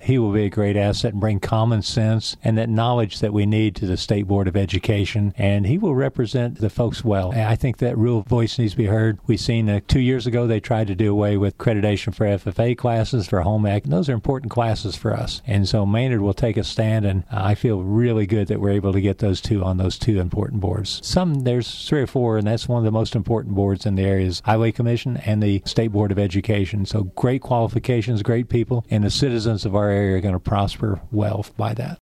he will be a great asset and bring common sense and that knowledge that we need to the State Board of Education, and he will represent the folks well. And I think that real voice needs to be heard. We've seen 2 years ago they tried to do away with accreditation for FFA classes, for home ec. Those are important classes for us. And so Maynard will take a stand, and I feel really good that we're able to get those two on those two important boards. There's 3 or 4, and that's one of the most important boards in the areas, Highway Commission and the State Board of Education. So great qualifications, great people, and the citizens of our area are going to prosper well by that.